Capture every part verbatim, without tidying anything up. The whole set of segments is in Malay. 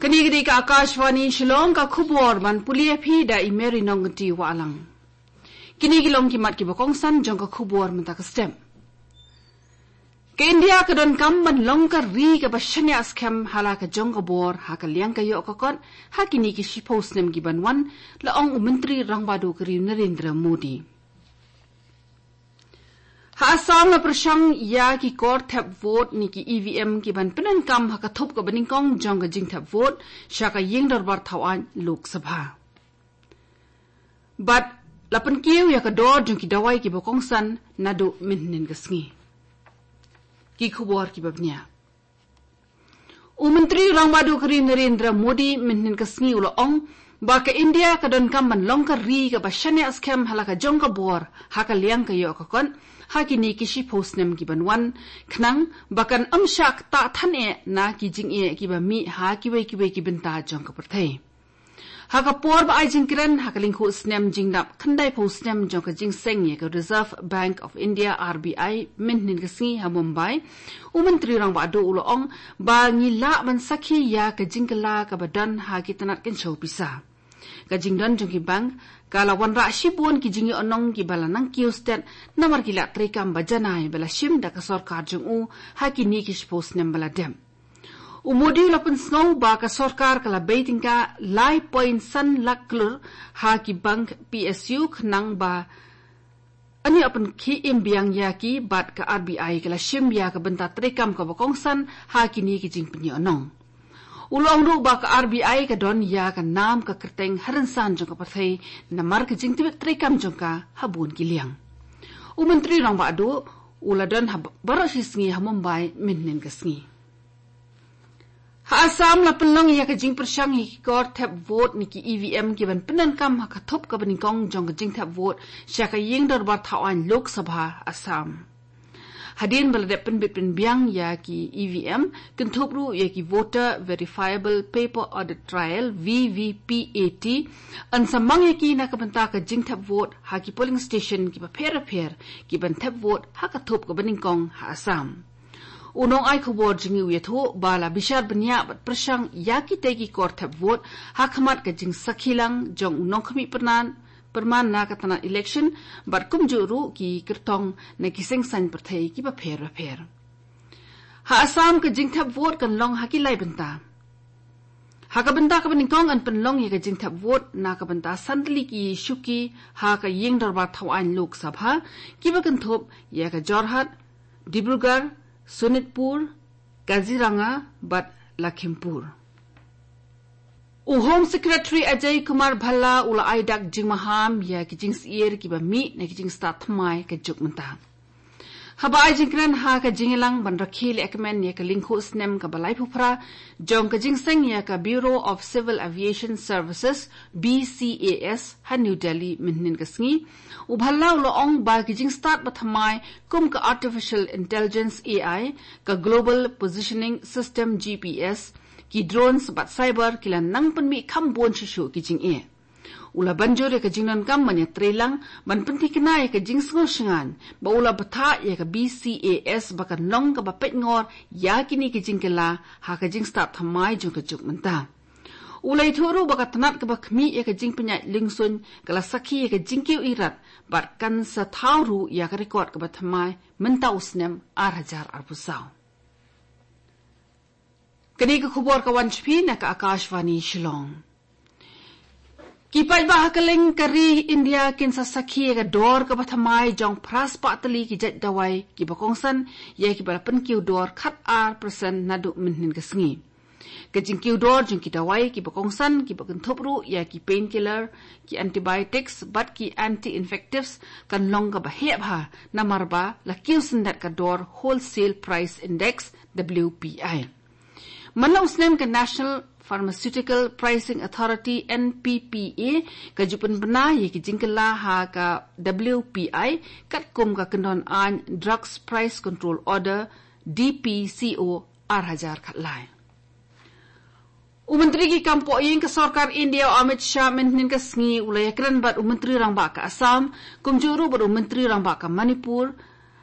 Kini ka Akashvani Shillong ka khubor man pulia phi da imeri nongti walang. Kini gilong ki mat ki bokong san jong ka khubor man ta ka stem. Ke India ka don kam man long ka ri ka bashanya askem hala ka jong ka bor ha ka liang ka yo ka kon ha kini ki shipos nem ki banwan la ong menteri rangbadu kri Narendra Modi. Ha Assam la prashang ya ki kor thap vote ni ki E V M ki ban penan kam ha ka thop ka baning kong jong ka jing thap vote sha ka yeng dar bar thawan Lok Sabha. But lapan kiu ya ka dor jong ki dawai ki bokong san nadu minnin ka sngi. Ki khubor ki babnya. U menteri rangbadu kri Narendra Modi minnin ka sngi ulo ong ba ka India ka don kam man long ka ri ka bashanya askem hala ka jong ka bor ha ka liang ka yo ka kon ha kini kishi postnem ki banwan knang bakan amshak ta than e na ki jing e ki ba mi ha ki wei ki wei ki binta jong ka parthai ha ka por ba ai jing kran ha ka lingkhu snem jing dap khandai postnem jong ka jing seng ye ka Reserve Bank of India R B I min nin ka si ha Mumbai u menteri rang ba do ulo ong ba ngi la man sakhi ya ka jing kala ka badan ha ki tanat ken chau pisa ka jing dan jong ki bank kala wan ra shibun ki jingi onong ki bala nang kiustet namar ki la trekam bajanai bala shim da ka sarkar jong u ha ki ni ki spos nem bala dem u modi la pun snow ba ka sarkar kala baiting ka lai point san laklur ha ki bank P S U khnang ba ani apun ki imbiang ya ki bat ka R B I kala shim ya ka banta trekam ka bakong san ha ki ni ki jing pni onong ulong ru ba ka R B I ka don ya ka nam ka kerteng haransan jong ka pathai namar ka jing tibek trekam jong ka habun ki liang u menteri rang ba do uladon ha barashi sngi ha Mumbai minnin ka sngi ha Assam la penlong ya ka jing persang hi kor tap vote ni ki E V M ki ban penan kam ha ka thop ka baning kong jong ka jing tap vote sha ka yeng dar bar thawan Lok Sabha Assam Hadin baladep pen bipin biang ya ki E V M kentopru ya ki voter verifiable paper audit trial V V P A T an samang ya ki nakabanta ka jing tap vote ha ki polling station ki pa pher pher ki ban tap vote ha ka thop ka baning kong ha Assam unong ai khobor jingi we tho bala bishar banya bat prashang ya ki te ki kor tap vote ha khamat ka jing sakhilang jong unong khami pernan perman na katana election bar kum juru ki kirtong na kiseng san perthai ki ba pher ba pher ha Assam ka jing thap vote kan long ha ki lai banta ha ka banta ka baning kong an pen long ye ka jing thap vote na ka banta sandli ki shuki ha ka yeng darbar thawan Lok Sabha ki ba kan thop ye ka Jorhat Dibrugarh Sonitpur Kaziranga bat Lakhimpur U Home Secretary Ajay Kumar Bhalla ula aidak jing maham ya ki jing sier ki ba mi na ki jing sta thmai ka juk manta haba ai jing kran ha ka jingilang ban rakhil ekmen ya ka lingkhu snem ka balai phupra jong ka jing seng ya ka Bureau of Civil Aviation Services B C A S ha New Delhi minnin ka sngi u Bhalla ula ong ba ki jing start ba thmai kum ka Artificial Intelligence A I ka Global Positioning System G P S ki drones bat cyber kila nang penmi kham bon shishu ki jing e ula banjore ka jingnan kam manya trelang ban penti kinai ka jing sngo shingan ba ula batha ya ka B C A S bakan long ka ba pet ngor ya kini ki jing kala ha ka jing start thamai jung ka juk manta ulai thuru baka tanat ka ba khmi ya ka jing penya lingsun kala sakhi ya ka jing kiu irat bat kan sa thawru ya ka record ka ba thamai menta usnem ar hajar ar pusau Kani ka khubor ka wanchpi na ka Akashvani Shillong. Kipai ba hakaling kari India kinsa sakhi ka dor ka bathamai jong pras patali ki jet dawai ki bakongsan ye ki balapan kiu dor khat ar percent nadu minhin ka sngi. Ka jing kiu dor jong ki dawai ki bakongsan ki bakan thopru ya ki painkiller ki antibiotics bat ki anti-infectives kan long ka bahep ha namar ba la kiu sindat ka dor wholesale price index W P I. Manla usnem ka National Pharmaceutical Pricing Authority N P P A ka jupan bana ye ki jingkala ha ka W P I kat kum ka kendon an Drugs Price Control Order D P C O ar hajar khatlai Umenteri ki kampo yeng ka sarkar India Amit Shah minhin ka sngi ulay kran bat umenteri rang ba ka Assam kumjuru bat umenteri rang ba ka Manipur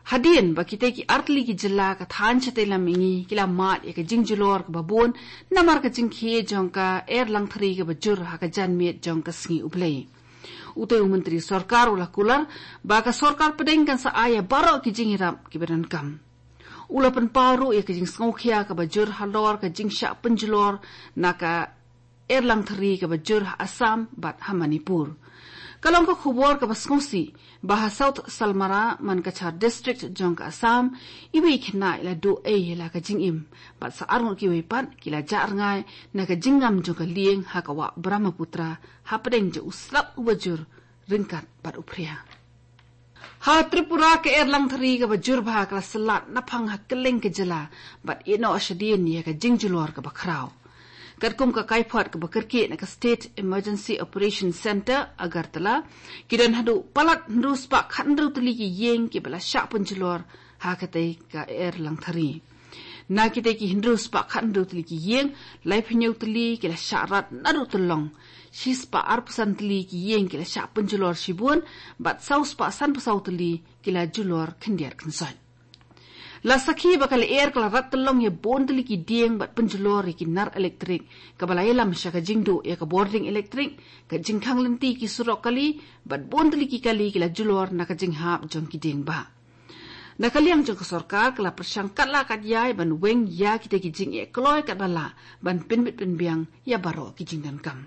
Hadien ba kita ki artli ki jilla ka than chate la mingi kila mat ya ka jingjulor ka babon namar ka jingkhe jongka air lang thri ka bajur ha ka janmet jongka sngi ublei utai menteri sarkar ula kular ba ka sarkar pedeng kan sa aya baro ki jingiram ki beran kam ula pen paru ya ka jing sngokhia ka bajur halor ka jingsha penjulor naka air lang thri ka bajur Assam bat ha Manipur kalong ka khubor ka basngsi baha South Salmara man ka char district jong ka Assam iwi khna ila do e la ka jingim bat sa arung ki wepan kila jar ngai na ka jingam jong ka lieng ha ka wa Brahmaputra ha pedeng je uslap ubajur ringkat bat upria ha Tripura ka erlang thari ka bajur bha ka salat naphang ha keleng ke jela bat ino ashadien ya ka jingjulor ka bakrau Karkum ka kaiphat ka bakarki na ka State Emergency Operations Center Agartala kidan hadu palat ndus pa khandru tuli ki yeng ki bala sha punjlor ha katai ka air lang thari na kite ki hindrus pa khandru tuli ki yeng lai phnyu tuli ki la sharat nadu tulong shis pa arpsan tuli ki yeng ki la sha punjlor shibun bat saus pa san pasau tuli ki la julor khindiar khansai La sakhi bakal air kala rat telong ye bondli ki dieng bat penjulor ki nar elektrik ka balai lam sha ka jingdu ya ka boarding elektrik ka jingkhang lenti ki surok kali bat bondli ki kali kila julor na ka jinghap jong ki dieng ba na kaliang jong ka sarkar kala persangkat la kat yai ban weng ya kita ki jing e kloi kat bala ban pinbit pinbiang ya baro ki jingdan kam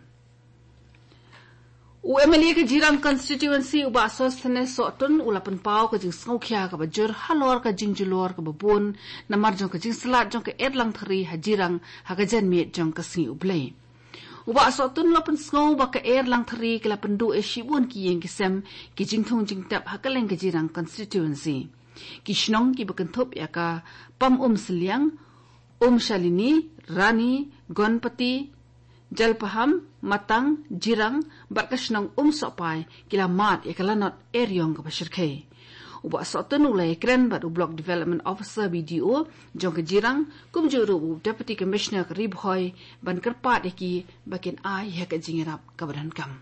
U M L A ka jirang constituency uba sostene sotun ulapan pau ka jing sngokhia ka bajur halor ka jingjulor ka babun namar jong ka jing salat jong ka edlang thari hajirang hagajan met jong ka sni ublei uba sotun lapan sngo ba ka edlang thari ka lapan du e shibun ki yeng kisem ki jingthong jingtap hakaleng ka jirang constituency ki shnong ki bakanthop ya ka pam um sliang um shalini rani gonpati Jalpaham, Matang, Jirang, Barkashnong umsopai, kila mat ekalanot eryong kapashirkay. Uba sotun ulay kren bat u Block Development Officer B D O, jong ka Jirang, kumjuru u Deputy Commissioner ka Ribhoy, ban kerpat eki bakin ay heka jingirap kabadan kam.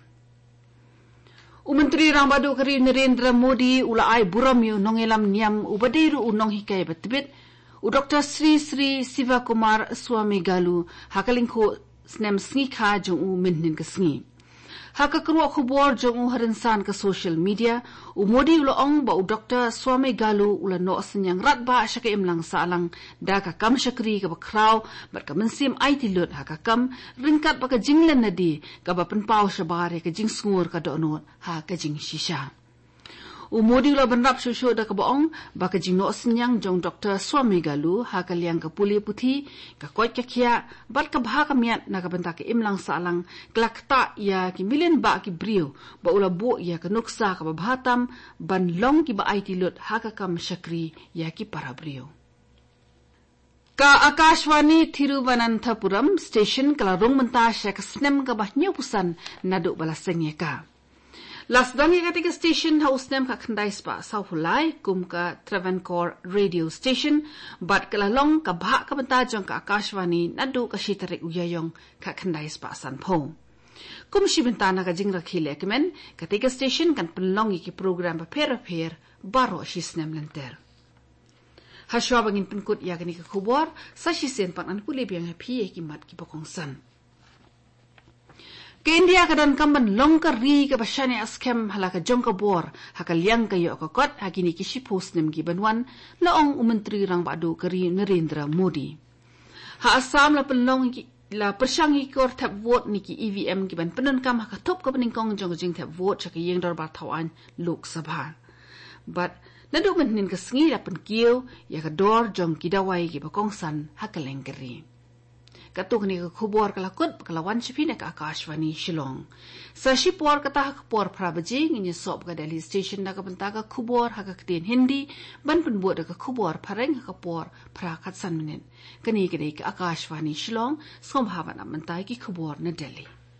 U Menteri Rang Badu Kari Narendra Modi ula ay buramyo nongelam niam ubadiru unong hikay batibit, u Doctor Sri Sri Siva Kumar Swami Galu hakalingko snem sngi kha jong u minnin ka sngi haka kruwa khubor jong u harinsan ka social media u Modi ulo ong ba u Doctor Swami Galu ula no senyang rat ba shaka imlang salang da ka kam shakri ka bakraw bar ka mensim it lut haka kam ringkat ba ka jinglen nadi ka ba penpau shabare ka jing sngur ka donot ha ka jing shisha U Modi ula benrap shusho da ka baong ba ka jing no senyang jong Doctor Swami Galu ha ka liang ka puli puthi ka koit ka khia bat ka bha ka miat na ka benta ka imlang salang klakta ya ki million ba ki brio ba ula bo ya ka nuksa ka babhatam ban long ki ba it lut ha ka kam shakri ya ki para brio Ka Akashwani Thiruvananthapuram station kala rong menta sha ka snem ka ba nyu pusan nadu bala sengye ka Lasdangi katika station house nem ka khandai spa sauhulai kum ka Travancore radio station bat kalalong ka bha ka banta jong ka Akashwani nadu ka shitarik uyayong ka khandai spa sanpho kum shibintana ka jingra khile kemen katika station kan penlongi ki program pa pher pher baro shisnem lenter Hashwa bangin penkut ya kani ka khubor sa shisen pan an puli biang happy ki mat ki pokongsan Ke India kadan kamban longka ri ka basyane askem halaka jongka bor haka liang kayo ka kot hakini kishi post nem gibanwan laong umentri rang badu kari Narendra Modi ha Assam la penlong la persyangi kor tap vote niki E V M giban penun kam haka top ka peningkong jong jing tap vote chaka yeng dor ba thawan Lok Sabha but nadu menin ka sngi la pen kieu ya ka dor jong kidawai ki bakongsan haka lengkari Katuk ni ka khubor kalakut kalawan shipina ka Akashwani Shillong. Sa shipor kata hakpor prabaji nginya sop ka Delhi station na ka banta ka khubor haka ktin Hindi ban penbuat ka khubor pareng hakapor pra khatsan minin. Kani kani ka Akashwani Shillong som hawan amantay ki khubor na Delhi.